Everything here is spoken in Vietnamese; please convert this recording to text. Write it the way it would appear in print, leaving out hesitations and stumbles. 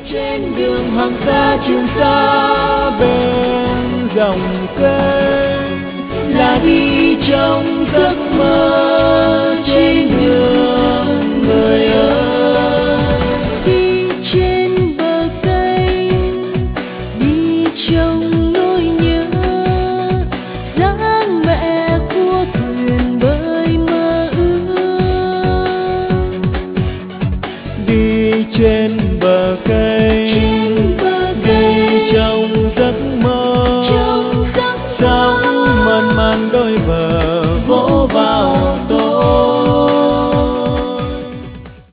trên đường hoàng sa trường sa bên dòng kênh là đi trong giấc mơ.